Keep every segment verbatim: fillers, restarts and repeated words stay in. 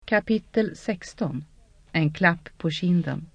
Kapitel sexton. En klapp på kinden.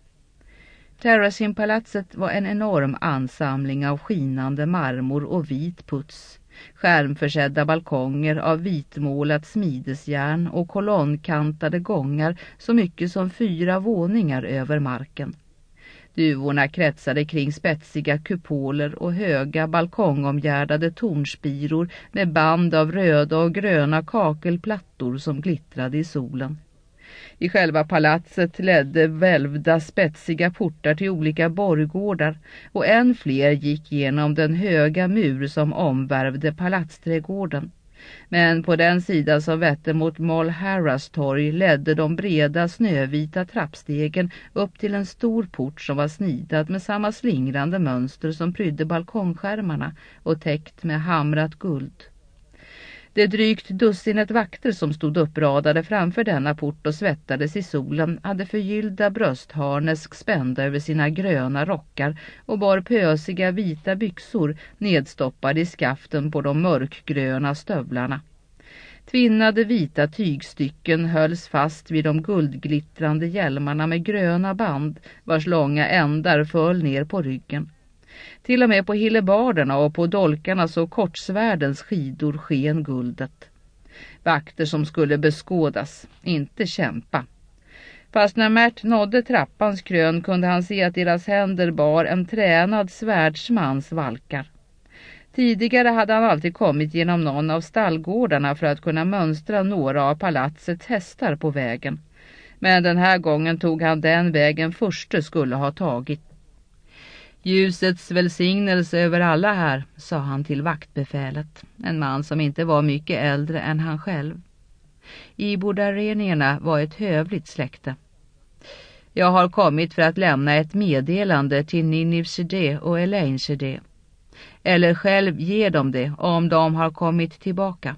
Terracin-palatset var en enorm ansamling av skinande marmor och vit puts, skärmförsedda balkonger av vitmålat smidesjärn och kolonnkantade gångar så mycket som fyra våningar över marken. Duvorna kretsade kring spetsiga kupoler och höga balkongomgärdade tornspiror med band av röda och gröna kakelplattor som glittrade i solen. I själva palatset ledde välvda spetsiga portar till olika borggårdar och än fler gick genom den höga mur som omvärvde palatsträdgården. Men på den sida som vette mot Moll Harras torg ledde de breda snövita trappstegen upp till en stor port som var snidad med samma slingrande mönster som prydde balkongskärmarna och täckt med hamrat guld. Det drygt dussinet vakter som stod uppradade framför denna port och svettades i solen hade förgyllda bröstharnesk spända över sina gröna rockar och bar pösiga vita byxor nedstoppade i skaften på de mörkgröna stövlarna. Tvinnade vita tygstycken hölls fast vid de guldglittrande hjälmarna med gröna band vars långa ändar föll ner på ryggen. Till och med på hillebarderna och på dolkarna så kortsvärdens skidor sken guldet. Vakter som skulle beskådas, inte kämpa. Fast när Mert nådde trappans krön kunde han se att deras händer bar en tränad svärdsmans valkar. Tidigare hade han alltid kommit genom någon av stallgårdarna för att kunna mönstra några av palatsets hästar på vägen. Men den här gången tog han den vägen förste skulle ha tagit. Ljusets välsignelse över alla här, sa han till vaktbefälet, en man som inte var mycket äldre än han själv. Ibordarenierna var ett hövligt släkte. Jag har kommit för att lämna ett meddelande till Ninivshide och Eleinshide. Eller själv ge dem det om de har kommit tillbaka.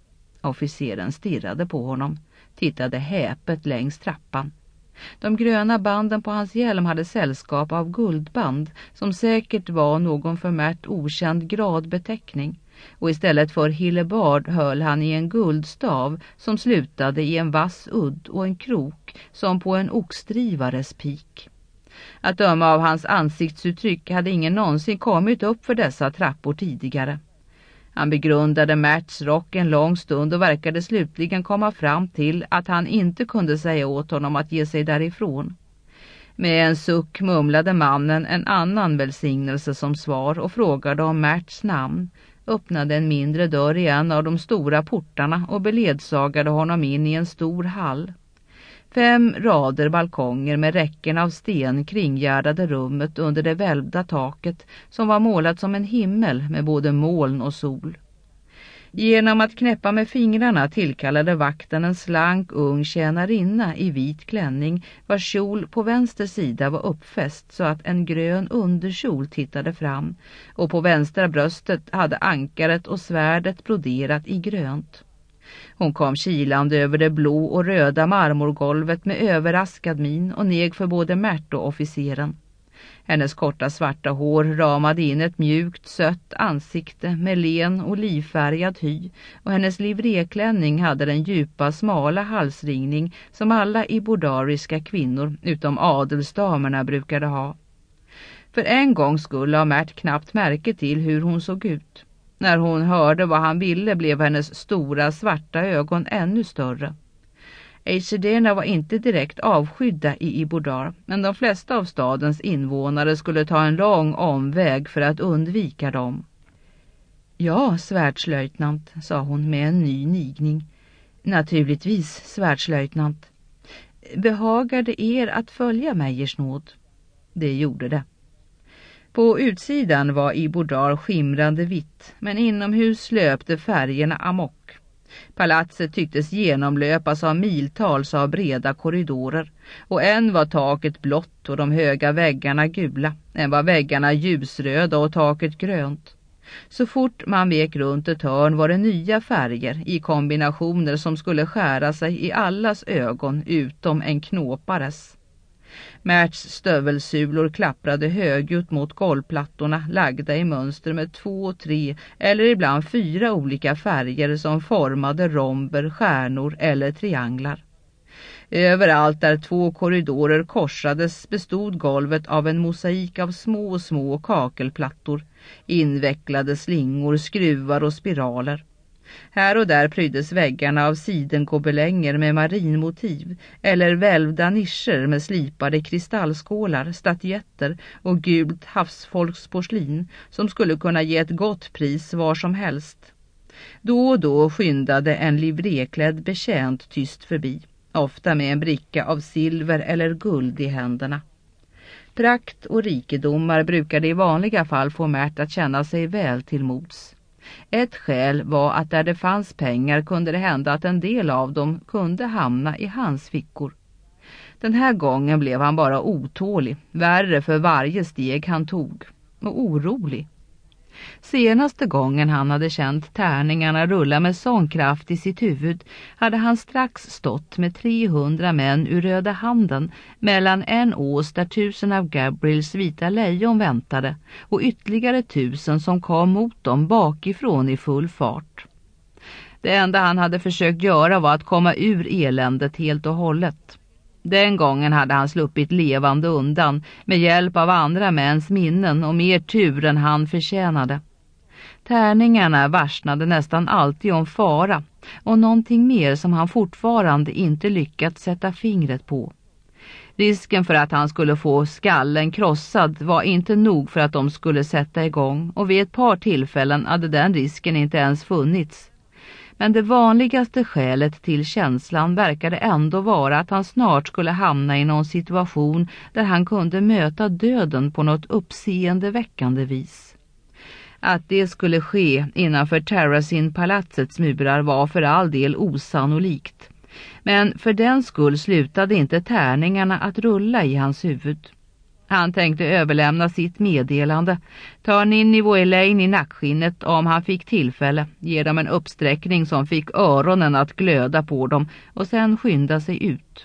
Officeren stirrade på honom, tittade häpet längs trappan. De gröna banden på hans hjälm hade sällskap av guldband som säkert var någon för Mert okänd gradbeteckning, och istället för hillebard höll han i en guldstav som slutade i en vass udd och en krok som på en oxdrivares pik. Att döma av hans ansiktsuttryck hade ingen någonsin kommit upp för dessa trappor tidigare. Han begrundade Merts rock en lång stund och verkade slutligen komma fram till att han inte kunde säga åt honom att ge sig därifrån. Med en suck mumlade mannen en annan välsignelse som svar och frågade om Merts namn, öppnade en mindre dörr i en av de stora portarna och beledsagade honom in i en stor hall. Fem rader balkonger med räcken av sten kringgärdade rummet under det välvda taket som var målat som en himmel med både moln och sol. Genom att knäppa med fingrarna tillkallade vakten en slank ung tjänarinna i vit klänning vars kjol på vänster sida var uppfäst så att en grön underkjol tittade fram, och på vänstra bröstet hade ankaret och svärdet broderat i grönt. Hon kom kilande över det blå och röda marmorgolvet med överraskad min och neg för både Mert och officeren. Hennes korta svarta hår ramade in ett mjukt, sött ansikte med len och livfärgad hy, och hennes livréklänning hade den djupa, smala halsringning som alla ibordariska kvinnor utom adelsdamerna brukade ha. För en gång skulle ha Mert knappt märke till hur hon såg ut. När hon hörde vad han ville blev hennes stora svarta ögon ännu större. Eishederna var inte direkt avskydda i Ibordar, men de flesta av stadens invånare skulle ta en lång omväg för att undvika dem. Ja, svärdslöjtnant, sa hon med en ny nigning. Naturligtvis, svärdslöjtnant. Behagar det er att följa mig, ers nåd? Det gjorde det. På utsidan var Ibordar skimrande vitt, men inomhus löpte färgerna amok. Palatset tycktes genomlöpas av miltals av breda korridorer, och en var taket blått och de höga väggarna gula, en var väggarna ljusröda och taket grönt. Så fort man vek runt ett hörn var det nya färger i kombinationer som skulle skära sig i allas ögon utom en knåpares. Merts stövelsulor klapprade högljutt mot golvplattorna lagda i mönster med två, tre eller ibland fyra olika färger som formade romber, stjärnor eller trianglar. Överallt där två korridorer korsades bestod golvet av en mosaik av små och små kakelplattor, invecklade slingor, skruvar och spiraler. Här och där pryddes väggarna av sidengobelänger med marinmotiv eller välvda nischer med slipade kristallskålar, statyetter och gult havsfolksporslin som skulle kunna ge ett gott pris var som helst. Då och då skyndade en livreklädd betjänt tyst förbi, ofta med en bricka av silver eller guld i händerna. Prakt och rikedomar brukade i vanliga fall få Märt att känna sig väl till mods. Ett skäl var att där det fanns pengar kunde det hända att en del av dem kunde hamna i hans fickor. Den här gången blev han bara otålig, värre för varje steg han tog, och orolig. Senaste gången han hade känt tärningarna rulla med sån kraft i sitt huvud hade han strax stått med trehundra män ur Röda handen mellan en ås där tusen av Gabriels vita lejon väntade och ytterligare tusen som kom mot dem bakifrån i full fart. Det enda han hade försökt göra var att komma ur eländet helt och hållet. Den gången hade han sluppit levande undan med hjälp av andra mäns minnen och mer tur än han förtjänade. Tärningarna varsnade nästan alltid om fara och någonting mer som han fortfarande inte lyckats sätta fingret på. Risken för att han skulle få skallen krossad var inte nog för att de skulle sätta igång, och vid ett par tillfällen hade den risken inte ens funnits. Men det vanligaste skälet till känslan verkade ändå vara att han snart skulle hamna i någon situation där han kunde möta döden på något uppseendeväckande vis. Att det skulle ske innanför Terracin-palatsets murar var för all del osannolikt. Men för den skull slutade inte tärningarna att rulla i hans huvud. Han tänkte överlämna sitt meddelande, ta Ninnive och Elaine i nackskinnet om han fick tillfälle, ge dem en uppsträckning som fick öronen att glöda på dem och sen skynda sig ut.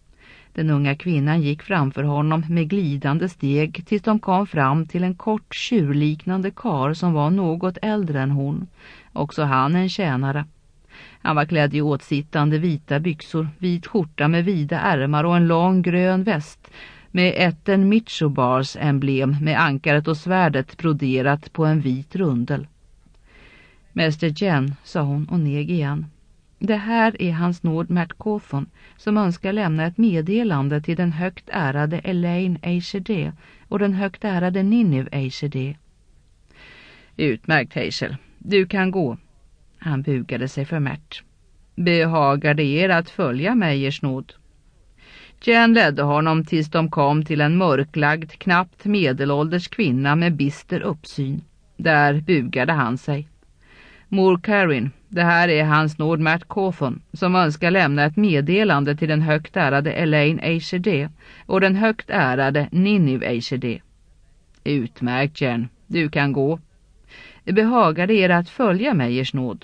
Den unga kvinnan gick framför honom med glidande steg tills de kom fram till en kort tjurliknande karl som var något äldre än hon, också han en tjänare. Han var klädd i åtsittande vita byxor, vit skjorta med vida ärmar och en lång grön väst med ett en Mitchobars emblem med ankaret och svärdet broderat på en vit rundel. Mäster Jen, sa hon och neg igen. Det här är hans nåd Märt Coffin som önskar lämna ett meddelande till den högt ärade Elaine Aishede och den högt ärade Ninnive Aishede. Utmärkt, Hazel. Du kan gå. Han bugade sig för Märt. Behagar det er att följa mig, ers nåd? Jen ledde honom tills de kom till en mörklagd, knappt medelålders kvinna med bister uppsyn. Där bugade han sig. Mor Karin, det här är hans nåd Märt Coffin som önskar lämna ett meddelande till den högt ärade Elaine Aishede och den högt ärade Ninnive Aishede. Utmärkt, Jen. Du kan gå. Behagar det er att följa mig, ers nåd?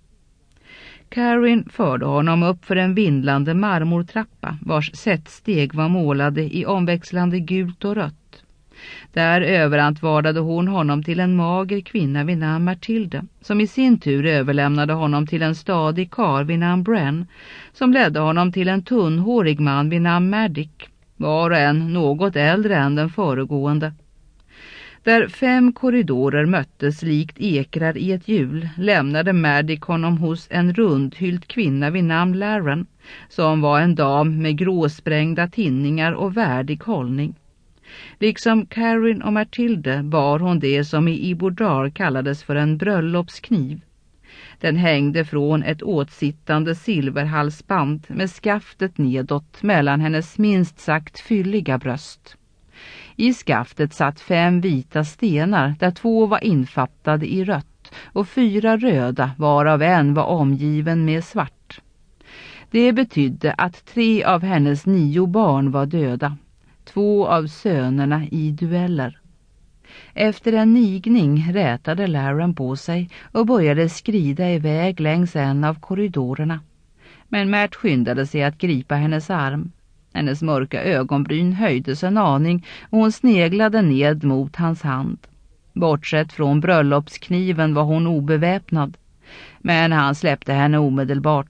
Karin förde honom upp för en vindlande marmortrappa vars sättsteg var målade i omväxlande gult och rött. Där överantvardade hon honom till en mager kvinna vid namn Matilda, som i sin tur överlämnade honom till en stadig karl vid namn Bren, som ledde honom till en tunnhårig man vid namn Maddick, var och en något äldre än den föregående. Där fem korridorer möttes likt ekrar i ett hjul lämnade Maddick honom hos en rundhylt kvinna vid namn Laren, som var en dam med gråsprängda tinningar och värdig hållning. Liksom Karin och Matilda bar hon det som i Ibodar kallades för en bröllopskniv. Den hängde från ett åtsittande silverhalsband med skaftet nedåt mellan hennes minst sagt fylliga bröst. I skaftet satt fem vita stenar där två var infattade i rött och fyra röda varav en var omgiven med svart. Det betydde att tre av hennes nio barn var döda, två av sönerna i dueller. Efter en nigning rätade Laren på sig och började skrida iväg längs en av korridorerna. Men Märt skyndade sig att gripa hennes arm. Hennes mörka ögonbryn höjdes en aning och hon sneglade ned mot hans hand. Bortsett från bröllopskniven var hon obeväpnad. Men han släppte henne omedelbart.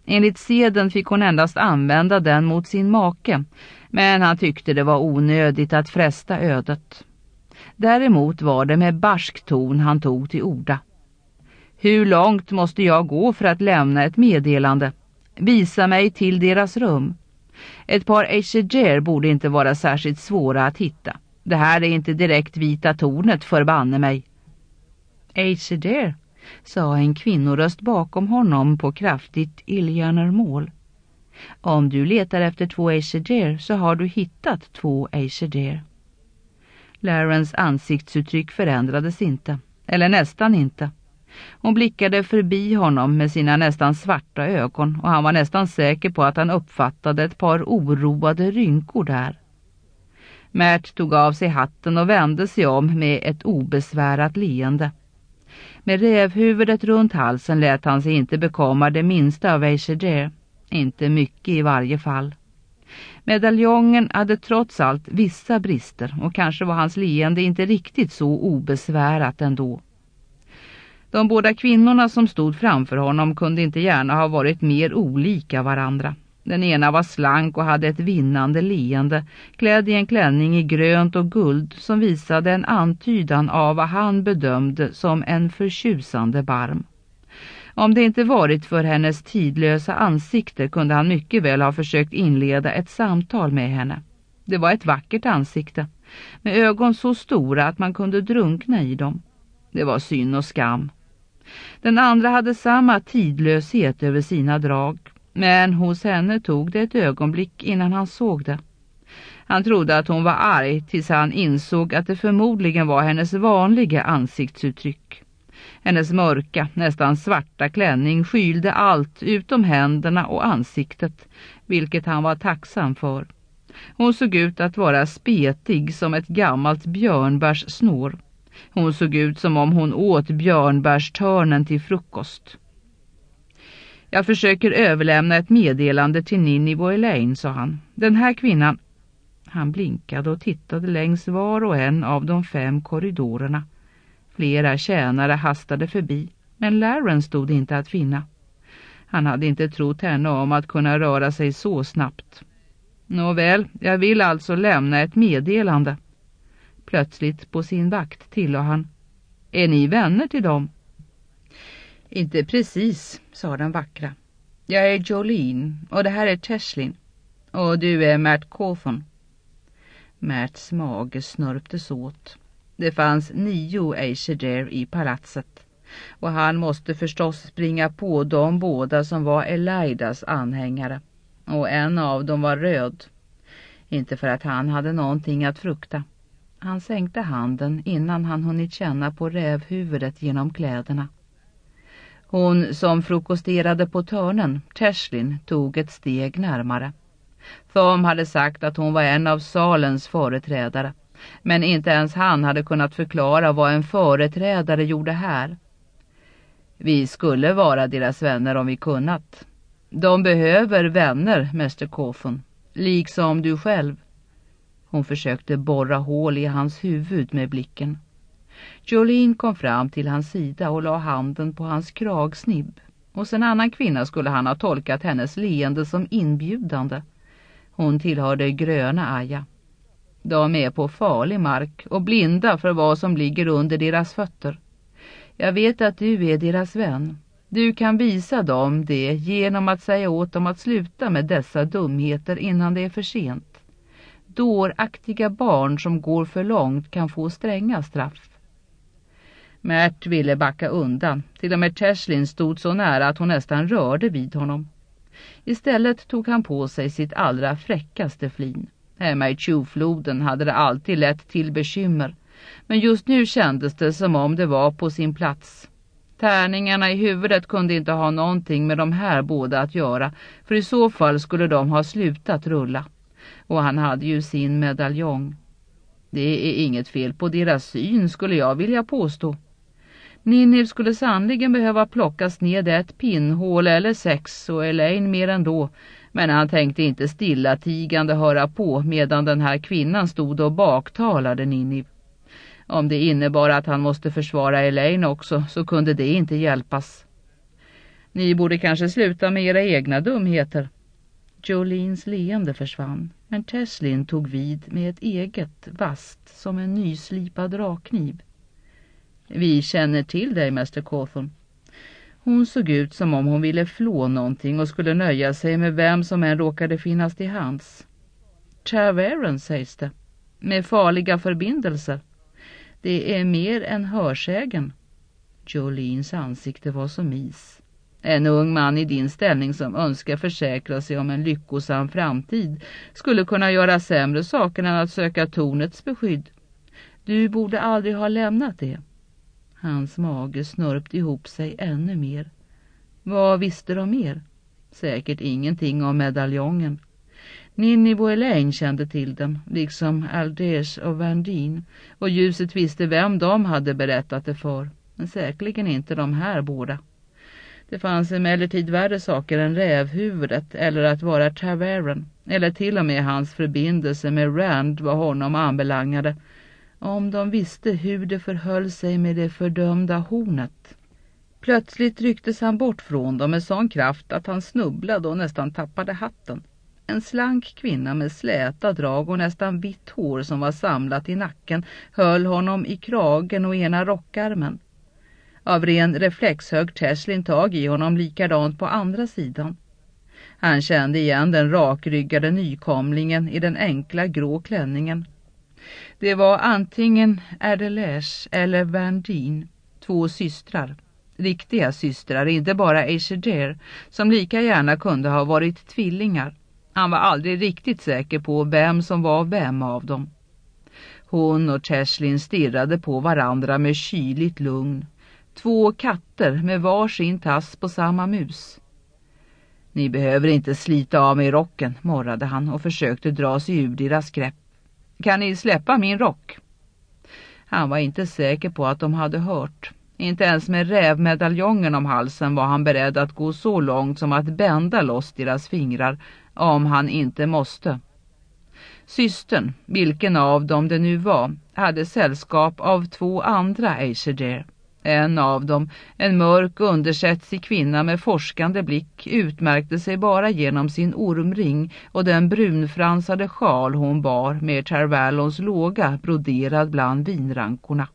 Enligt seden fick hon endast använda den mot sin make, men han tyckte det var onödigt att fresta ödet. Däremot var det med barsk ton han tog till orda. Hur långt måste jag gå för att lämna ett meddelande? Visa mig till deras rum. Ett par Eiseger borde inte vara särskilt svåra att hitta. Det här är inte direkt Vita tornet, förbanne mig. Eiseger, sa en kvinnoröst bakom honom på kraftigt illgärnermål. Om du letar efter två Eiseger så har du hittat två Eiseger. Larens ansiktsuttryck förändrades inte, eller nästan inte. Hon blickade förbi honom med sina nästan svarta ögon och han var nästan säker på att han uppfattade ett par oroade rynkor där. Mert tog av sig hatten och vände sig om med ett obesvärat leende. Med rävhuvudet runt halsen lät han sig inte bekomma det minsta av Eiseger, inte mycket i varje fall. Medaljongen hade trots allt vissa brister och kanske var hans leende inte riktigt så obesvärat ändå. De båda kvinnorna som stod framför honom kunde inte gärna ha varit mer olika varandra. Den ena var slank och hade ett vinnande leende, klädd i en klänning i grönt och guld som visade en antydan av vad han bedömde som en förtjusande barm. Om det inte varit för hennes tidlösa ansikte kunde han mycket väl ha försökt inleda ett samtal med henne. Det var ett vackert ansikte, med ögon så stora att man kunde drunkna i dem. Det var synd och skam. Den andra hade samma tidlöshet över sina drag, men hos henne tog det ett ögonblick innan han såg det. Han trodde att hon var arg tills han insåg att det förmodligen var hennes vanliga ansiktsuttryck. Hennes mörka, nästan svarta klänning skylde allt utom händerna och ansiktet, vilket han var tacksam för. Hon såg ut att vara spetig som ett gammalt björnbärs snår. Hon såg ut som om hon åt björnbärstörnen till frukost. Jag försöker överlämna ett meddelande till Ninniv och Elaine, sa han. Den här kvinnan... Han blinkade och tittade längs var och en av de fem korridorerna. Flera tjänare hastade förbi, men Laren stod inte att finna. Han hade inte trott henne om att kunna röra sig så snabbt. Nåväl, jag vill alltså lämna ett meddelande. Plötsligt på sin vakt tillade han. Är ni vänner till dem? Inte precis, sa den vackra. Jag är Jolene och det här är Teshlin. Och du är Mert Cawthon. Merts mage snörptes åt. Det fanns nio Eiseger i palatset. Och han måste förstås springa på de båda som var Elaidas anhängare. Och en av dem var röd. Inte för att han hade någonting att frukta. Han sänkte handen innan han hunnit känna på rävhuvudet genom kläderna. Hon som frukosterade på törnen, Teshlin, tog ett steg närmare. Thom hade sagt att hon var en av salens företrädare. Men inte ens han hade kunnat förklara vad en företrädare gjorde här. Vi skulle vara deras vänner om vi kunnat. De behöver vänner, mäster Cawthon. Liksom du själv. Hon försökte borra hål i hans huvud med blicken. Jolene kom fram till hans sida och la handen på hans kragsnibb. Hos en annan kvinna skulle han ha tolkat hennes leende som inbjudande. Hon tillhörde gröna Aja. De är på farlig mark och blinda för vad som ligger under deras fötter. Jag vet att du är deras vän. Du kan visa dem det genom att säga åt dem att sluta med dessa dumheter innan det är för sent. Dåraktiga barn som går för långt kan få stränga straff. Mert ville backa undan. Till och med Teshlin stod så nära att hon nästan rörde vid honom. Istället tog han på sig sitt allra fräckaste flin. Hemma i Tjuvfloden hade det alltid lett till bekymmer. Men just nu kändes det som om det var på sin plats. Tärningarna i huvudet kunde inte ha någonting med de här båda att göra. För i så fall skulle de ha slutat rulla. Och han hade ju sin medaljong. Det är inget fel på deras syn, skulle jag vilja påstå. Ninniv skulle sannligen behöva plockas ned ett pinnhål eller sex och Elaine mer ändå. Men han tänkte inte stillatigande höra på medan den här kvinnan stod och baktalade Ninniv. Om det innebar att han måste försvara Elaine också så kunde det inte hjälpas. Ni borde kanske sluta med era egna dumheter. Jolines leende försvann, men Teslin tog vid med ett eget, vast som en nyslipad rakkniv. Vi känner till dig, mäster Cawthon. Hon såg ut som om hon ville flå någonting och skulle nöja sig med vem som än råkade finnas till hands. Traveren, sägs det, med farliga förbindelser. Det är mer än hörsägen. Jolines ansikte var som is. En ung man i din ställning som önskar försäkra sig om en lyckosam framtid skulle kunna göra sämre saker än att söka tornets beskydd. Du borde aldrig ha lämnat det. Hans mage snörpte ihop sig ännu mer. Vad visste de mer? Säkert ingenting om medaljongen. Ninnive och Elaine kände till dem, liksom Alders och Vandine, och ljuset visste vem de hade berättat det för, men säkerligen inte de här båda. Det fanns emellertid värre saker än rävhuvudet eller att vara Traveren, eller till och med hans förbindelse med Rand vad honom anbelangade, om de visste hur det förhöll sig med det fördömda hornet. Plötsligt rycktes han bort från dem med sån kraft att han snubblade och nästan tappade hatten. En slank kvinna med släta drag och nästan vitt hår som var samlat i nacken höll honom i kragen och ena rockarmen. Av ren reflex högg Teslin tag i honom likadant på andra sidan. Han kände igen den rakryggade nykomlingen i den enkla grå klänningen. Det var antingen Ardelash eller Vandine, två systrar. Riktiga systrar, inte bara Aesir, som lika gärna kunde ha varit tvillingar. Han var aldrig riktigt säker på vem som var vem av dem. Hon och Teslin stirrade på varandra med kyligt lugn. Två katter med varsin tass på samma mus. Ni behöver inte slita av mig rocken, morrade han och försökte dra sig ur deras grepp. Kan ni släppa min rock? Han var inte säker på att de hade hört. Inte ens med rävmedaljongen om halsen var han beredd att gå så långt som att bända loss deras fingrar, om han inte måste. Systern, vilken av dem det nu var, hade sällskap av två andra Aesir. En av dem, en mörk undersättsig kvinna med forskande blick, utmärkte sig bara genom sin ormring och den brunfransade sjal hon bar med Tarvalons låga broderad bland vinrankorna.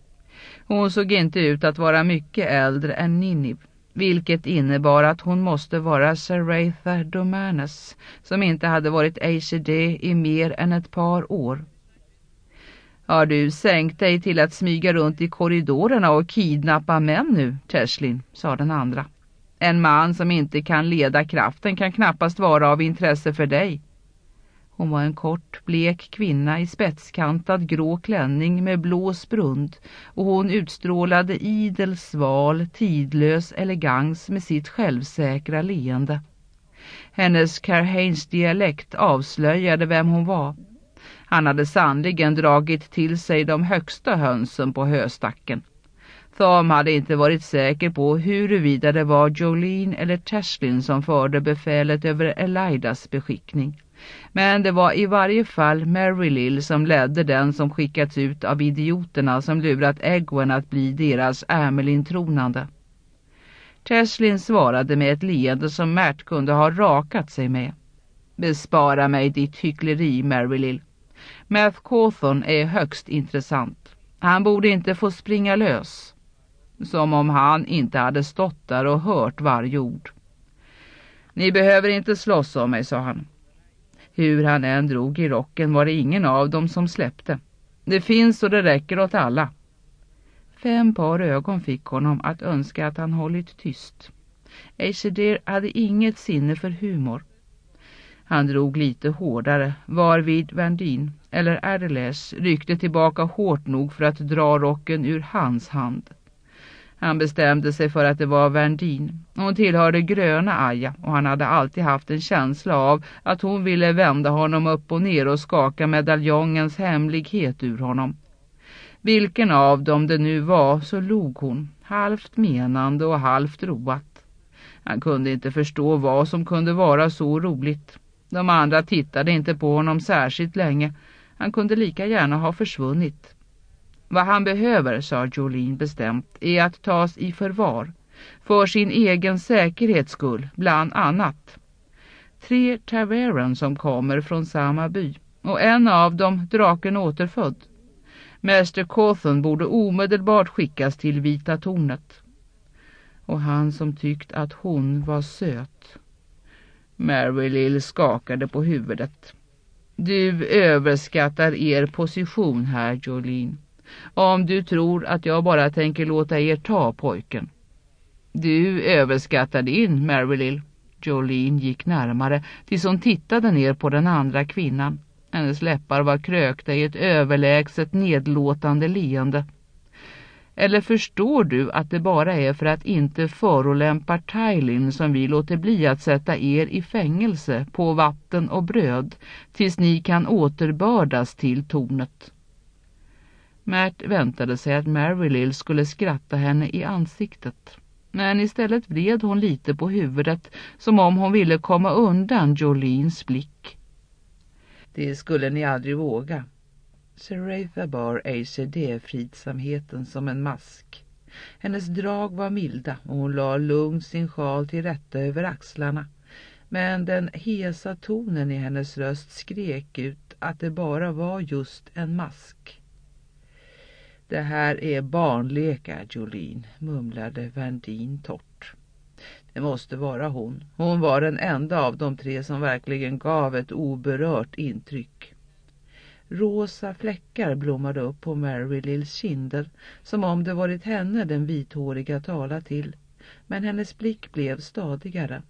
Hon såg inte ut att vara mycket äldre än Ninnive, vilket innebar att hon måste vara Saratha Domanes, som inte hade varit Aesir i mer än ett par år. Har du sänkt dig till att smyga runt i korridorerna och kidnappa män nu, Teslin, sa den andra. En man som inte kan leda kraften kan knappast vara av intresse för dig. Hon var en kort, blek kvinna i spetskantad grå klänning med blå sprund, och hon utstrålade idel, sval, tidlös elegans med sitt självsäkra leende. Hennes Carhanes dialekt avslöjade vem hon var. Han hade sannligen dragit till sig de högsta hönsen på höstacken. Thom hade inte varit säker på huruvida det var Jolene eller Teslin som förde befälet över Elidas beskickning. Men det var i varje fall Marylill som ledde den som skickats ut av idioterna som lurat Egwene att bli deras Amelin-tronande. Teslin svarade med ett leende som Mert kunde ha rakat sig med. Bespara mig ditt hyckleri, Marylill. Math Cawthon är högst intressant. Han borde inte få springa lös. Som om han inte hade stått där och hört varje ord. Ni behöver inte slåss om mig, sa han. Hur han än drog i rocken var det ingen av dem som släppte. Det finns och det räcker åt alla. Fem par ögon fick honom att önska att han hållit tyst. Aesir hade inget sinne för humor. Han drog lite hårdare, varvid Vandine, eller Ardelash, ryckte tillbaka hårt nog för att dra rocken ur hans hand. Han bestämde sig för att det var Vandine. Hon tillhörde gröna Aja och han hade alltid haft en känsla av att hon ville vända honom upp och ner och skaka medaljongens hemlighet ur honom. Vilken av dem det nu var så log hon, halvt menande och halvt roat. Han kunde inte förstå vad som kunde vara så roligt. De andra tittade inte på honom särskilt länge. Han kunde lika gärna ha försvunnit. Vad han behöver, sa Jolene bestämt, är att tas i förvar. För sin egen säkerhets skull, bland annat. Tre Tavern som kommer från samma by, och en av dem draken återfödd. Mäster Cawthon borde omedelbart skickas till Vita tornet. Och han som tyckt att hon var söt. Marylill skakade på huvudet. Du överskattar er position här, Jolene. Om du tror att jag bara tänker låta er ta pojken. Du överskattar din, Marylill. Jolene gick närmare tills hon tittade ner på den andra kvinnan. Hennes läppar var krökta i ett överlägset nedlåtande leende. Eller förstår du att det bara är för att inte förolämpa Tywin som vi låter bli att sätta er i fängelse på vatten och bröd tills ni kan återbördas till tornet? Märt väntade sig att Marylill skulle skratta henne i ansiktet. Men istället vred hon lite på huvudet som om hon ville komma undan Jolenes blick. Det skulle ni aldrig våga. Seretha bar A C D-fridsamheten som en mask. Hennes drag var milda och hon la lugnt sin sjal till rätta över axlarna. Men den hesa tonen i hennes röst skrek ut att det bara var just en mask. Det här är barnlekar, Jolene, mumlade Vandine torrt. Det måste vara hon. Hon var den enda av de tre som verkligen gav ett oberört intryck. Rosa fläckar blommade upp på Marylills kinder som om det varit henne den vithåriga tala till, men hennes blick blev stadigare.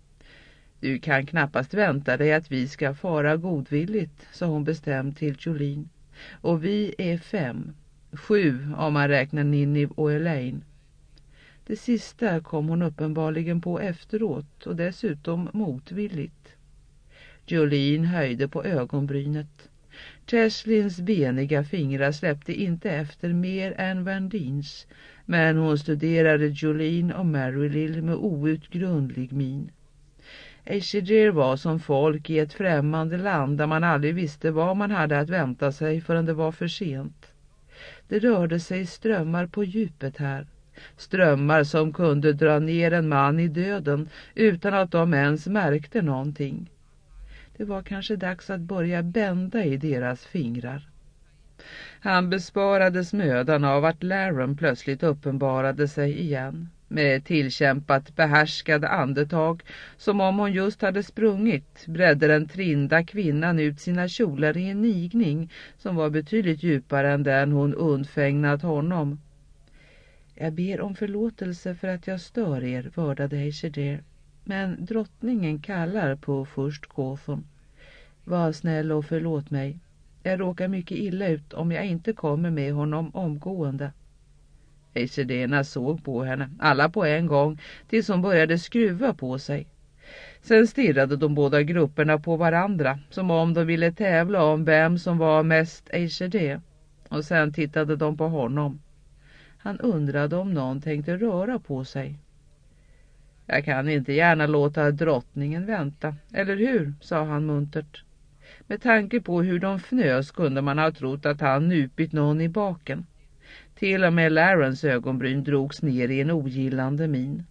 Du kan knappast vänta dig att vi ska fara godvilligt, sa hon bestämt till Jolene. Och vi är fem, sju om man räknar Ninniv och Elaine. Det sista kom hon uppenbarligen på efteråt och dessutom motvilligt. Jolene höjde på ögonbrynet. Cheslins beniga fingrar släppte inte efter mer än Vandines, men hon studerade Jolene och Marylill med outgrundlig min. Aesir var som folk i ett främmande land där man aldrig visste vad man hade att vänta sig förrän det var för sent. Det rörde sig strömmar på djupet här. Strömmar som kunde dra ner en man i döden utan att de ens märkte någonting. Det var kanske dags att börja bända i deras fingrar. Han besparades mödan av att Laron plötsligt uppenbarade sig igen. Med tillkämpat behärskade andetag, som om hon just hade sprungit, bredde den trinda kvinnan ut sina kjolar i en nigning som var betydligt djupare än den hon undfägnat honom. Jag ber om förlåtelse för att jag stör er, vördade Aesir. Men drottningen kallar på först Cawthon. Var snäll och förlåt mig. Jag råkar mycket illa ut om jag inte kommer med honom omgående. Aesirderna såg på henne, alla på en gång, tills hon började skruva på sig. Sen stirrade de båda grupperna på varandra, som om de ville tävla om vem som var mest Aesir. Och sen tittade de på honom. Han undrade om någon tänkte röra på sig. Jag kan inte gärna låta drottningen vänta, eller hur, sa han muntert. Med tanke på hur de fnös kunde man ha trott att han nupit någon i baken. Till och med Larons ögonbryn drogs ner i en ogillande min.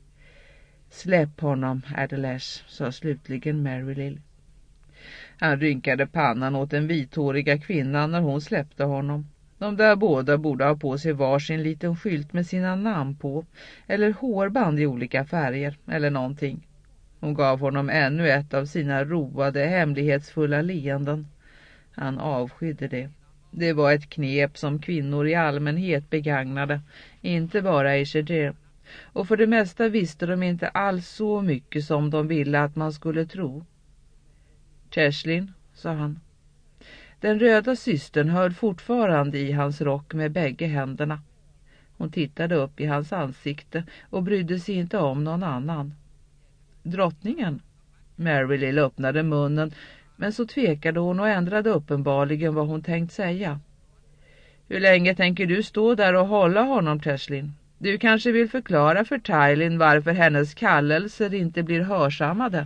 Släpp honom, Adelash, sa slutligen Marylill. Han rynkade pannan åt den vithåriga kvinnan när hon släppte honom. De där båda borde ha på sig varsin liten skylt med sina namn på, eller hårband i olika färger, eller någonting. Hon gav honom ännu ett av sina roade, hemlighetsfulla leenden. Han avskydde det. Det var ett knep som kvinnor i allmänhet begagnade, inte bara Aesir. Och för det mesta visste de inte alls så mycket som de ville att man skulle tro. Cheslin, sa han. Den röda systern höll fortfarande i hans rock med bägge händerna. Hon tittade upp i hans ansikte och brydde sig inte om någon annan. Drottningen? Marylill öppnade munnen, men så tvekade hon och ändrade uppenbarligen vad hon tänkt säga. Hur länge tänker du stå där och hålla honom, Cheslin? Du kanske vill förklara för Tywin varför hennes kallelser inte blir hörsammade.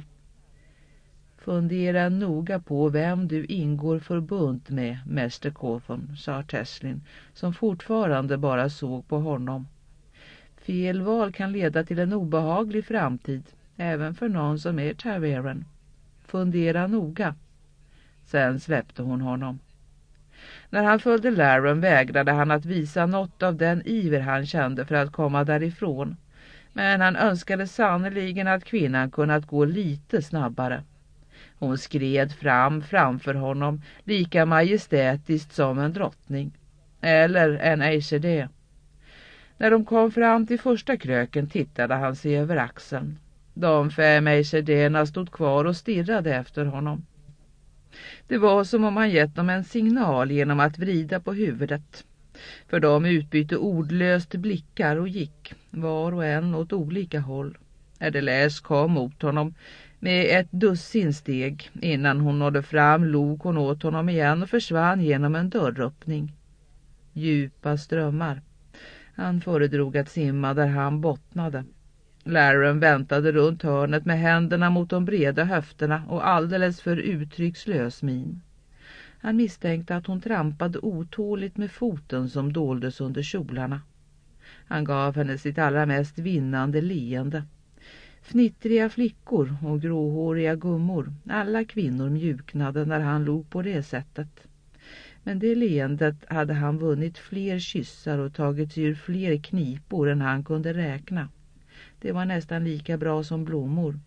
Fundera noga på vem du ingår förbund med, mäster Cawthon, sa Cheslin, som fortfarande bara såg på honom. Fel val kan leda till en obehaglig framtid, även för någon som är Taveren. Fundera noga. Sen släppte hon honom. När han följde Laren vägrade han att visa något av den iver han kände för att komma därifrån. Men han önskade sannoliken att kvinnan kunnat gå lite snabbare. Hon skred fram framför honom lika majestätiskt som en drottning. Eller en Aishede. När de kom fram till första kröken tittade han sig över axeln. De fem Aishedena stod kvar och stirrade efter honom. Det var som om han gett dem en signal genom att vrida på huvudet. För de utbytte ordlöst blickar och gick, var och en åt olika håll. Erdeläs kom mot honom med ett dussin steg. Innan hon nådde fram log hon åt honom igen och försvann genom en dörröppning. Djupa strömmar. Han föredrog att simma där han bottnade. Laren väntade runt hörnet med händerna mot de breda höfterna och alldeles för uttryckslös min. Han misstänkte att hon trampade otåligt med foten som doldes under kjolarna. Han gav henne sitt allra mest vinnande leende. Fnittriga flickor och gråhåriga gummor, alla kvinnor mjuknade när han log på det sättet. Men det leendet hade han vunnit fler kyssar och tagit ur fler knipor än han kunde räkna. Det var nästan lika bra som blommor.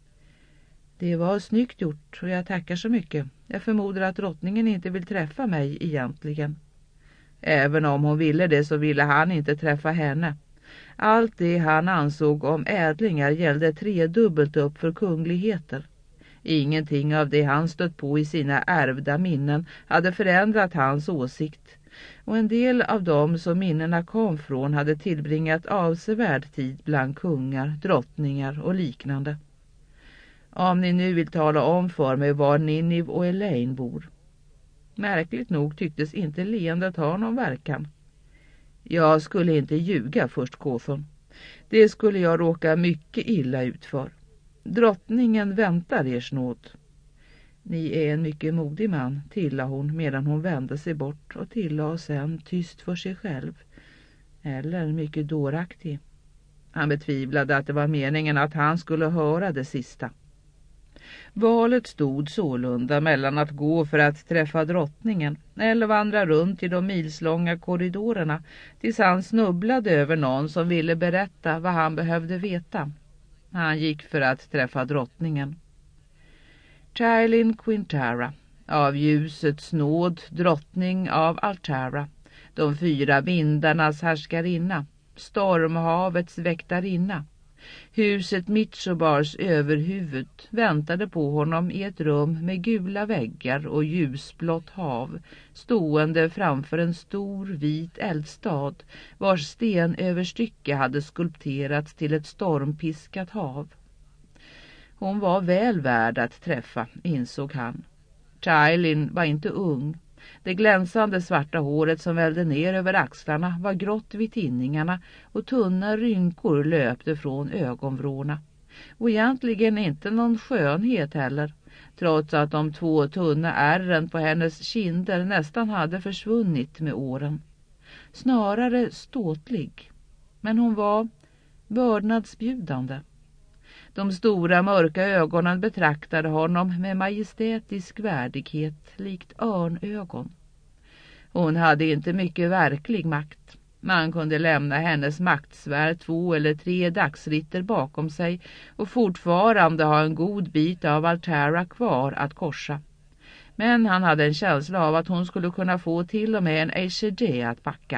Det var snyggt gjort och jag tackar så mycket. Jag förmodar att drottningen inte vill träffa mig egentligen. Även om hon ville det så ville han inte träffa henne. Allt det han ansåg om ädlingar gällde tredubbelt upp för kungligheter. Ingenting av det han stött på i sina ärvda minnen hade förändrat hans åsikt. Och en del av dem som minnena kom från hade tillbringat avsevärd tid bland kungar, drottningar och liknande. Om ni nu vill tala om för mig var Ninniv och Elaine bor. Märkligt nog tycktes inte leendet ha någon verkan. Jag skulle inte ljuga först, Kåthon. Det skulle jag råka mycket illa ut för. Drottningen väntar er snåd. Ni är en mycket modig man, tillade hon medan hon vände sig bort och tillade sen tyst för sig själv. Eller mycket dåraktig. Han betvivlade att det var meningen att han skulle höra det sista. Valet stod sålunda mellan att gå för att träffa drottningen eller vandra runt i de milslånga korridorerna tills han snubblade över någon som ville berätta vad han behövde veta. Han gick för att träffa drottningen. Trilin Quintara, av ljusets nåd, drottning av Altara, de fyra vindarnas härskarinna, stormhavets väktarinna. Huset Mitsobars överhuvud väntade på honom i ett rum med gula väggar och ljusblått hav, stående framför en stor vit eldstad vars stenöverstycke hade skulpterats till ett stormpiskat hav. Hon var väl värd att träffa, insåg han. Trilin var inte ung. Det glänsande svarta håret som vällde ner över axlarna var grått vid tinningarna och tunna rynkor löpte från ögonvrårna. Och egentligen inte någon skönhet heller, trots att de två tunna ärren på hennes kinder nästan hade försvunnit med åren. Snarare ståtlig, men hon var vördnadsbjudande. De stora mörka ögonen betraktade honom med majestätisk värdighet, likt örnögon. Hon hade inte mycket verklig makt. Man kunde lämna hennes maktsvärd två eller tre dagsritter bakom sig och fortfarande ha en god bit av Altara kvar att korsa. Men han hade en känsla av att hon skulle kunna få till och med en Aishede att backa.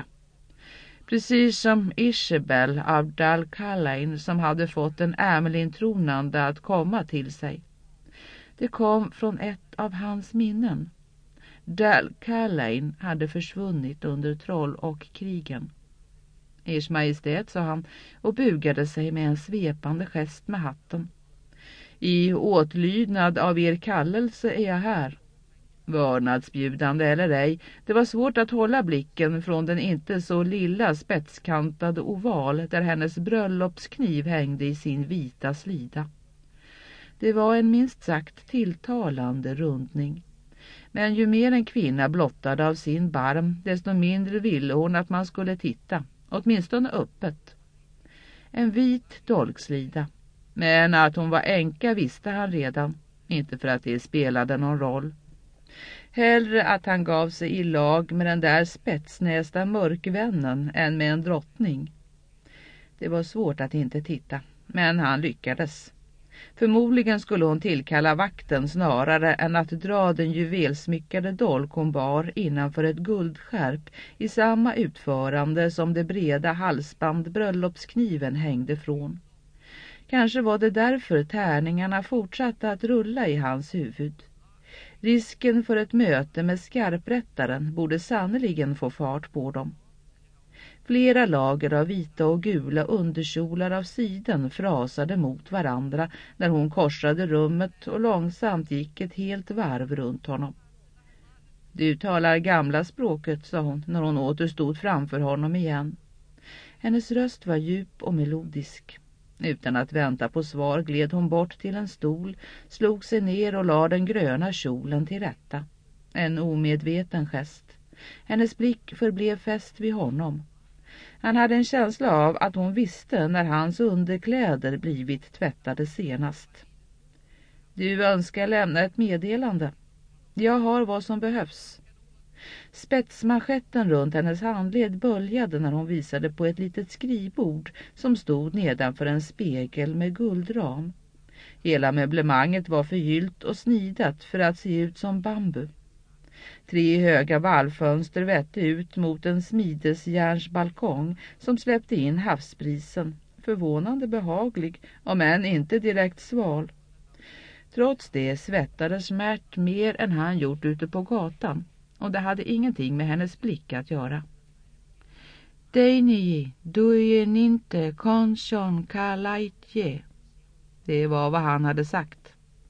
Precis som Ishebel av Dal Callain som hade fått en Amelin-tronande att komma till sig. Det kom från ett av hans minnen. Dal Callain hade försvunnit under troll och krigen. Ers majestät, sa han och bugade sig med en svepande gest med hatten. I åtlydnad av er kallelse är jag här. Vördnadsbjudande eller ej, det var svårt att hålla blicken från den inte så lilla spetskantade oval där hennes bröllopskniv hängde i sin vita slida. Det var en minst sagt tilltalande rundning. Men ju mer en kvinna blottade av sin barm, desto mindre ville hon att man skulle titta, åtminstone öppet. en vit dolkslida. Men att hon var änka visste han redan, inte för att det spelade någon roll. Hellre att han gav sig i lag med den där spetsnästa mörkvännen än med en drottning. Det var svårt att inte titta, men han lyckades. Förmodligen skulle hon tillkalla vakten snarare än att dra den juvelsmyckade dolk hon bar innanför ett guldskärp i samma utförande som det breda halsband bröllopskniven hängde från. Kanske var det därför tärningarna fortsatte att rulla i hans huvud. Risken för ett möte med skarprättaren borde sannoliken få fart på dem. Flera lager av vita och gula underkjolar av siden frasade mot varandra när hon korsade rummet och långsamt gick ett helt varv runt honom. Du talar gamla språket, sa hon när hon åter stod framför honom igen. Hennes röst var djup och melodisk. Utan att vänta på svar gled hon bort till en stol, slog sig ner och lade den gröna kjolen till rätta. En omedveten gest. Hennes blick förblev fäst vid honom. Han hade en känsla av att hon visste när hans underkläder blivit tvättade senast. Du önskar lämna ett meddelande. Jag har vad som behövs. Spetsmanschetten runt hennes handled böljade när hon visade på ett litet skrivbord som stod nedanför en spegel med guldram. Hela möblemanget var förgyllt och snidat för att se ut som bambu. Tre höga vallfönster vette ut mot en smidesjärnsbalkong som släppte in havsbrisen, förvånande behaglig, om än inte direkt sval. Trots det svettades Märt mer än han gjort ute på gatan, och det hade ingenting med hennes blick att göra. Deini, dujen inte konson kalaitje. Det var vad han hade sagt.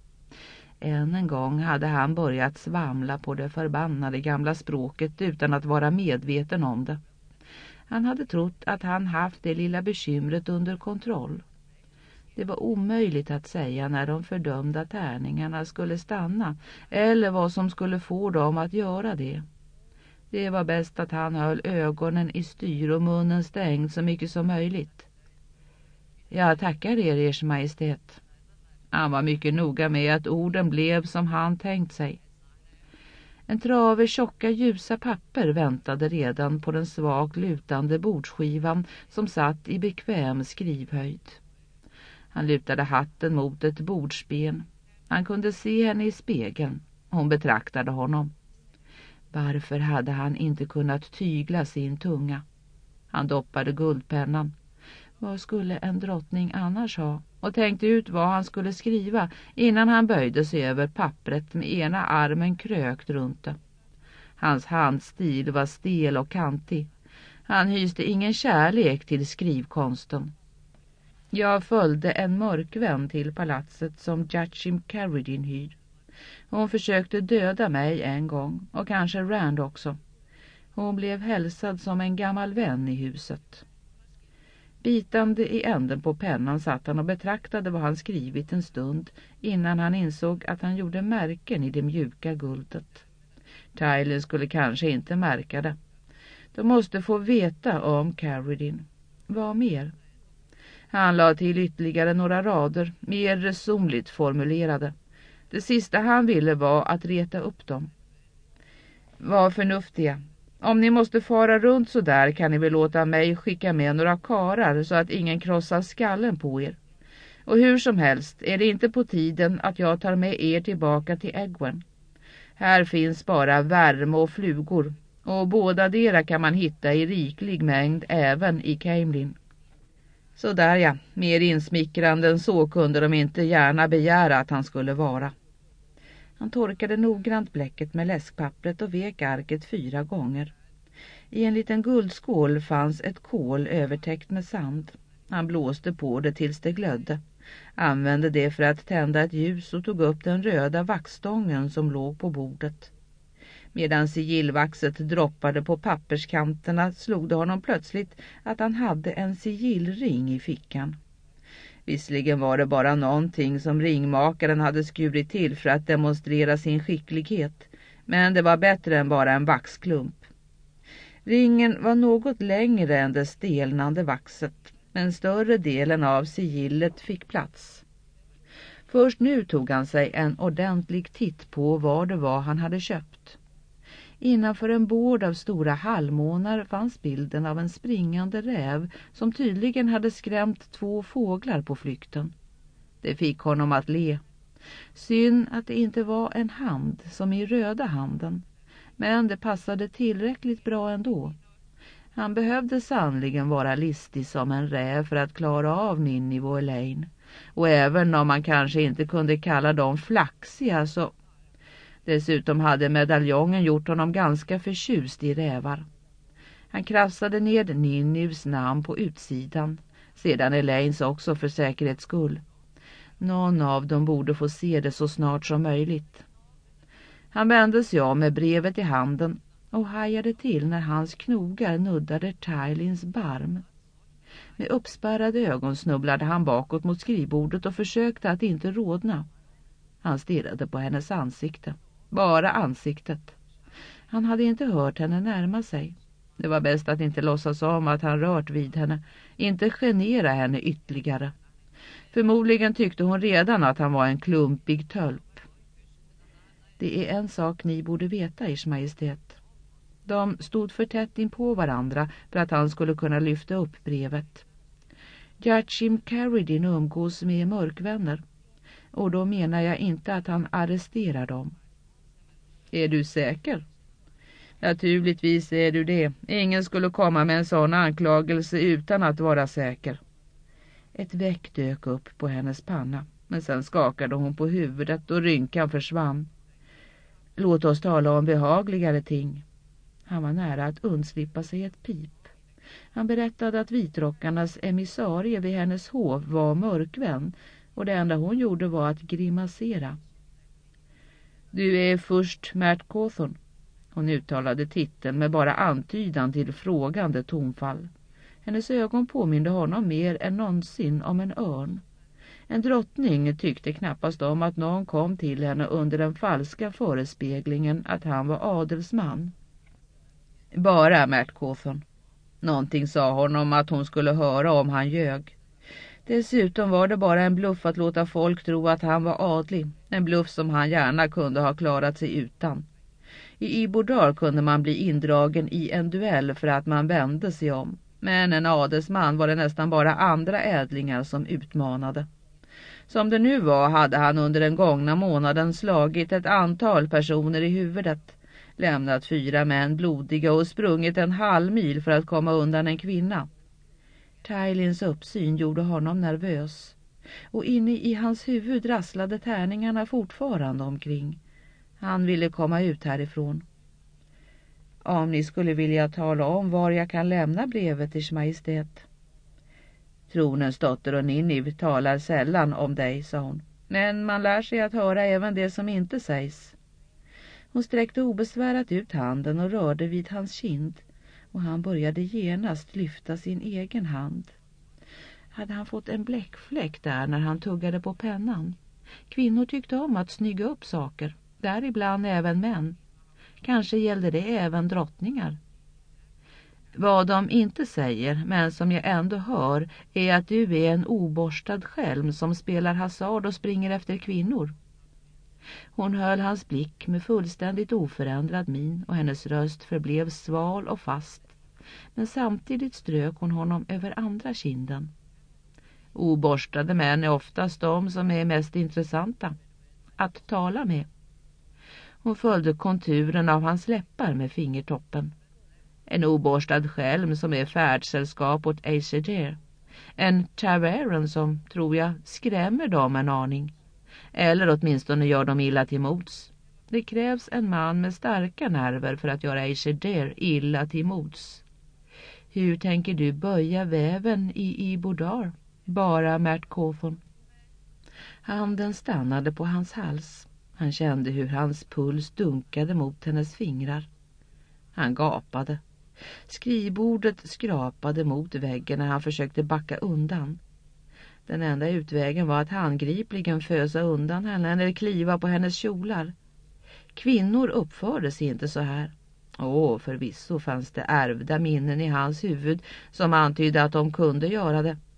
Än en gång hade han börjat svamla på det förbannade gamla språket utan att vara medveten om det. Han hade trott att han haft det lilla bekymret under kontroll. Det var omöjligt att säga när de fördömda tärningarna skulle stanna eller vad som skulle få dem att göra det. Det var bäst att han höll ögonen i styr och munnen stängd så mycket som möjligt. Jag tackar er, ers majestät. Han var mycket noga med att orden blev som han tänkt sig. En trave tjocka ljusa papper väntade redan på den svagt lutande bordsskivan som satt i bekväm skrivhöjd. Han lutade hatten mot ett bordsben. Han kunde se henne i spegeln. Hon betraktade honom. Varför hade han inte kunnat tygla sin tunga? Han doppade guldpennan. Vad skulle en drottning annars ha? Och tänkte ut vad han skulle skriva innan han böjde sig över pappret med ena armen krökt runt det. Hans handstil var stel och kantig. Han hyste ingen kärlek till skrivkonsten. Jag följde en mörkvän till palatset som Jachim Carradine hyr. Hon försökte döda mig en gång och kanske Rand också. Hon blev hälsad som en gammal vän i huset. Bitande i änden på pennan satt han och betraktade vad han skrivit en stund innan han insåg att han gjorde märken i det mjuka guldet. Tyler skulle kanske inte märka det. De måste få veta om Carradine. Vad mer? Han la till ytterligare några rader, mer resonligt formulerade. Det sista han ville var att reta upp dem. Var förnuftiga. Om ni måste fara runt så där kan ni väl låta mig skicka med några karar så att ingen krossar skallen på er. Och hur som helst är det inte på tiden att jag tar med er tillbaka till Egwene. Här finns bara värme och flugor, och båda dera kan man hitta i riklig mängd även i Caemlyn. Så där ja, mer insmickrande än så kunde de inte gärna begära att han skulle vara. Han torkade noggrant bläcket med läskpappret och vek arket fyra gånger. I en liten guldskål fanns ett kol övertäckt med sand. Han blåste på det tills det glödde. Använde det för att tända ett ljus och tog upp den röda vaxstången som låg på bordet. Medan sigillvaxet droppade på papperskanterna slog det honom plötsligt att han hade en sigillring i fickan. Visserligen var det bara någonting som ringmakaren hade skurit till för att demonstrera sin skicklighet, men det var bättre än bara en vaxklump. Ringen var något längre än det stelnande vaxet. men större delen av sigillet fick plats. Först nu tog han sig en ordentlig titt på vad det var han hade köpt. Innanför en bord av stora halvmånar fanns bilden av en springande räv som tydligen hade skrämt två fåglar på flykten. Det fick honom att le. Synd att det inte var en hand som i röda handen, men det passade tillräckligt bra ändå. Han behövde sannligen vara listig som en räv för att klara av Ninnive och Elaine. Och även om man kanske inte kunde kalla dem flaxiga så... Dessutom hade medaljongen gjort honom ganska förtjust i rävar. Han krafsade ned Ninnives namn på utsidan, sedan Elaines också för säkerhets skull. Någon av dem borde få se det så snart som möjligt. Han vände sig om med brevet i handen och hajade till när hans knogar nuddade Tylins barm. Med uppspärrade ögon snubblade han bakåt mot skrivbordet och försökte att inte rodna. Han stirrade på hennes ansikte. Bara ansiktet. Han hade inte hört henne närma sig. Det var bäst att inte låtsas om att han rört vid henne. Inte genera henne ytterligare. Förmodligen tyckte hon redan att han var en klumpig tölp. Det är en sak ni borde veta, Ers Majestät. De stod för tätt in på varandra för att han skulle kunna lyfta upp brevet. Jachim Carradine umgås med mörkvänner. Och då menar jag inte att han arresterar dem. Är du säker? Naturligtvis är du det. Ingen skulle komma med en sån anklagelse utan att vara säker. Ett väck dök upp på hennes panna, men sen skakade hon på huvudet och rynkan försvann. Låt oss tala om behagligare ting. Han var nära att undslippa sig ett pip. Han berättade att vitrockarnas emissarie vid hennes hov var mörkvän och det enda hon gjorde var att grimasera. Du är först Matt Cawthon. Hon uttalade titeln med bara antydan till frågande tonfall. Hennes ögon påminde honom mer än någonsin om en örn. En drottning tyckte knappast om att någon kom till henne under den falska förespeglingen att han var adelsman. Bara Matt Cawthon. Någonting sa honom att hon skulle höra om han ljög. Dessutom var det bara en bluff att låta folk tro att han var adlig. En bluff som han gärna kunde ha klarat sig utan. I Ibodar kunde man bli indragen i en duell för att man vände sig om. Men en adelsman var det nästan bara andra ädlingar som utmanade. Som det nu var hade han under den gångna månaden slagit ett antal personer i huvudet. Lämnat fyra män blodiga och sprungit en halv mil för att komma undan en kvinna. Tylins uppsyn gjorde honom nervös. Och inne i hans huvud rasslade tärningarna fortfarande omkring. Han ville komma ut härifrån. Om ni skulle vilja tala om var jag kan lämna brevet, Ers Majestät. Tronens dotter och Ninnive talar sällan om dig, sa hon. Men man lär sig att höra även det som inte sägs. Hon sträckte obesvärat ut handen och rörde vid hans kind. Och han började genast lyfta sin egen hand. Hade han fått en bläckfläck där när han tuggade på pennan? Kvinnor tyckte om att snygga upp saker. Däribland även män. Kanske gällde det även drottningar. Vad de inte säger, men som jag ändå hör, är att du är en oborstad skälm som spelar hasard och springer efter kvinnor. Hon höll hans blick med fullständigt oförändrad min och hennes röst förblev sval och fast. Men samtidigt strök hon honom över andra kinden. Oborstade män är oftast de som är mest intressanta att tala med. Hon följde konturen av hans läppar med fingertoppen. En oborstad skälm som är färdsällskap åt Aesir. En Taveran som, tror jag, skrämmer dem en aning. Eller åtminstone gör dem illa till mods. Det krävs en man med starka nerver för att göra Aesir illa till mods. Hur tänker du böja väven i Ibodar? Bara Matt Cawthon. Handen stannade på hans hals. Han kände hur hans puls dunkade mot hennes fingrar. Han gapade. Skrivbordet skrapade mot väggen när han försökte backa undan. Den enda utvägen var att handgripligen fösa undan henne eller kliva på hennes kjolar. Kvinnor uppförde sig inte så här. Åh, förvisso fanns det ärvda minnen i hans huvud som antydde att de kunde göra det.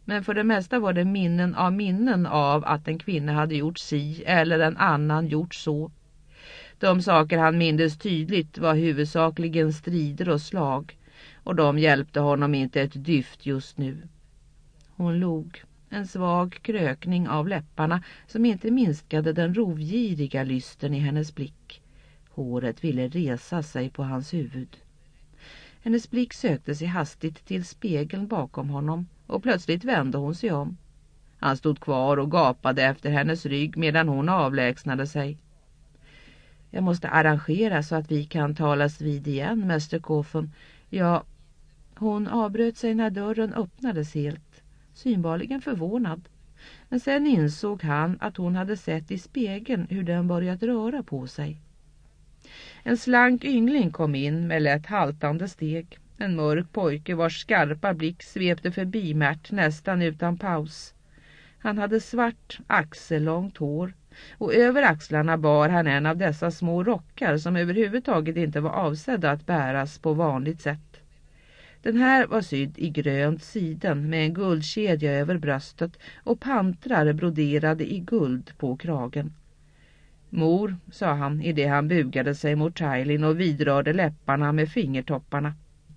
Men för det mesta var det minnen av minnen av att en kvinna hade gjort si eller en annan gjort så. De saker han mindes tydligt var huvudsakligen strider och slag, och de hjälpte honom inte ett dyft just nu. Hon log, en svag krökning av läpparna som inte minskade den rovgiriga lysten i hennes blick. Håret ville resa sig på hans huvud. Hennes blick sökte sig hastigt till spegeln bakom honom och plötsligt vände hon sig om. Han stod kvar och gapade efter hennes rygg medan hon avlägsnade sig. Jag måste arrangera så att vi kan talas vid igen, mäster Coffin. Ja, hon avbröt sig när dörren öppnades helt, synbarligen förvånad. Men sen insåg han att hon hade sett i spegeln hur den börjat röra på sig. En slank yngling kom in med lätt haltande steg. En mörk pojke vars skarpa blick svepte förbi Märt nästan utan paus. Han hade svart, axellångt hår och över axlarna bar han en av dessa små rockar som överhuvudtaget inte var avsedda att bäras på vanligt sätt. Den här var sydd i grönt siden med en guldkedja över bröstet och pantrar broderade i guld på kragen. Mor, sa han i det han bugade sig mot Tylin och vidrörde läpparna med fingertopparna.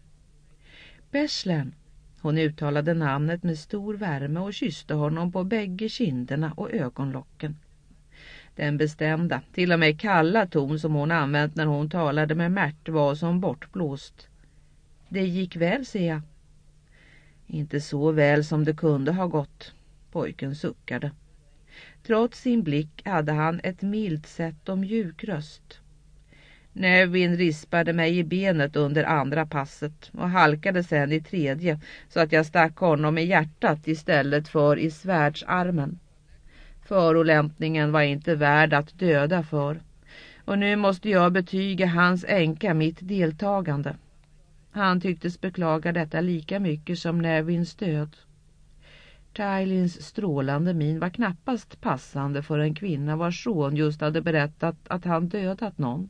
Beslan. Hon uttalade namnet med stor värme och kysste honom på bägge kinderna och ögonlocken. Den bestämda, till och med kalla ton som hon använt när hon talade med Märt var som bortblåst. Det gick väl, ser jag. Inte så väl som det kunde ha gått, pojken suckade. Trots sin blick hade han ett milt sätt och mjuk röst. Nevin rispade mig i benet under andra passet och halkade sen i tredje så att jag stack honom i hjärtat istället för i svärdsarmen. Förolämpningen var inte värd att döda för, och nu måste jag betyga hans änka mitt deltagande. Han tycktes beklaga detta lika mycket som Nevins död. Tylins strålande min var knappast passande för en kvinna vars son just hade berättat att han dödat någon.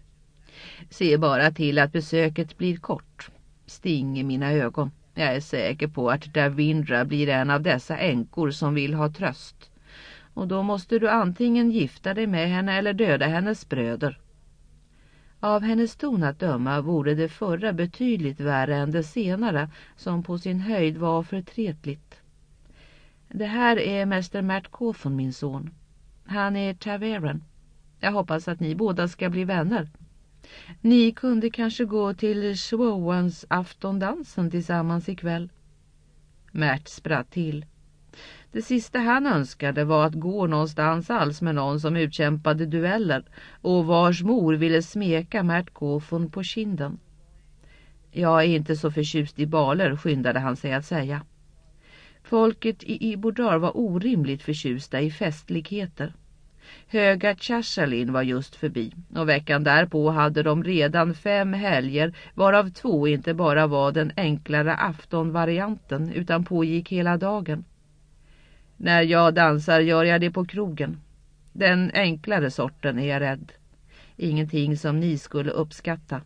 Se bara till att besöket blir kort. Sting i mina ögon. Jag är säker på att Davindra blir en av dessa änkor som vill ha tröst. Och då måste du antingen gifta dig med henne eller döda hennes bröder. Av hennes ton att döma vore det förra betydligt värre än det senare, som på sin höjd var förtretligt. Det här är mäster Märt Coffin, min son. Han är Taveren. Jag hoppas att ni båda ska bli vänner. Ni kunde kanske gå till Swowans aftondansen tillsammans ikväll. Märt spratt till. Det sista han önskade var att gå någonstans alls med någon som utkämpade dueller och vars mor ville smeka Märt Coffin på kinden. Jag är inte så förtjust i baler, skyndade han sig att säga. Folket i Ibodar var orimligt förtjusta i festligheter. Höga Chashalin var just förbi och veckan därpå hade de redan fem helger, varav två inte bara var den enklare aftonvarianten utan pågick hela dagen. När jag dansar gör jag det på krogen. Den enklare sorten är jag rädd. Ingenting som ni skulle uppskatta.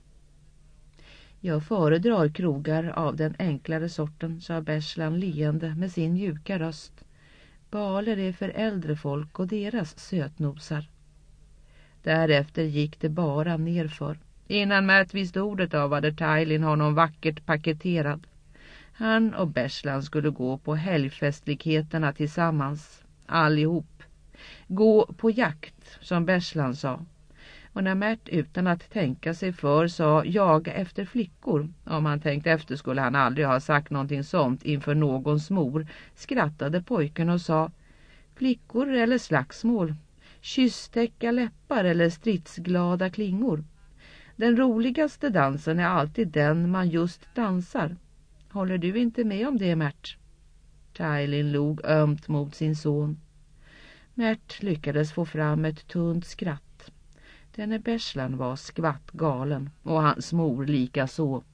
Jag föredrar krogar av den enklare sorten, sa Beslan leende med sin mjuka röst. Baler är för äldre folk och deras sötnosar. Därefter gick det bara nerför. Innan Märt visste ordet av hade Tylin honom vackert paketerad. Han och Beslan skulle gå på helgfestligheterna tillsammans, allihop. Gå på jakt, som Beslan sa. Och när Märt utan att tänka sig för sa jaga efter flickor, om han tänkte efter skulle han aldrig ha sagt någonting sånt inför någons mor, skrattade pojken och sa flickor eller slagsmål, kysstäcka läppar eller stridsglada klingor. Den roligaste dansen är alltid den man just dansar. Håller du inte med om det, Märt? Tylin log ömt mot sin son. Märt lyckades få fram ett tunt skratt. Denne Beslan var skvatt galen och hans mor lika så.